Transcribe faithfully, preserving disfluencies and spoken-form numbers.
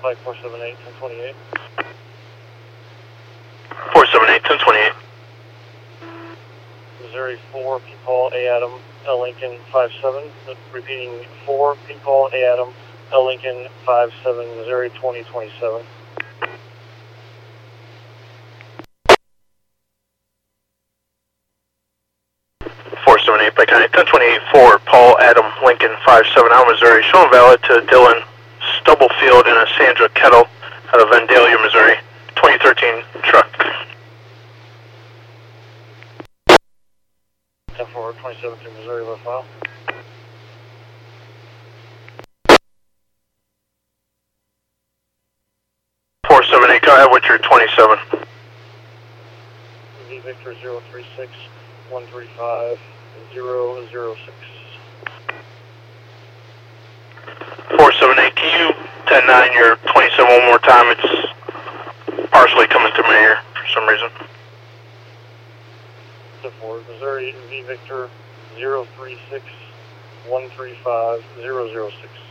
Flight four seven eight, ten twenty-eight. four seven eight, ten twenty-eight. Missouri four, P. Paul, A. Adam, L. Lincoln, five seven. Repeating four, P. Paul, A. Adam, L. Lincoln, five seven, Missouri twenty twenty-seven. four seven eight, Pike County, ten twenty-eight, four, Paul, Adam, Lincoln, five seven, out of Missouri, showing valid to Dylan Stubblefield and a Sandra Kettle out of Vandalia, Missouri, twenty thirteen truck. ten four, twenty-seven through Missouri, left file. four seven eight, go ahead with your twenty-seven. V Victor zero three six, one three five, zero zero six. four seven eight, can you ten nine your twenty-seven one more time? It's partially coming through my ear for some reason. ten four, Missouri, V Victor zero three six, one three five, zero zero six.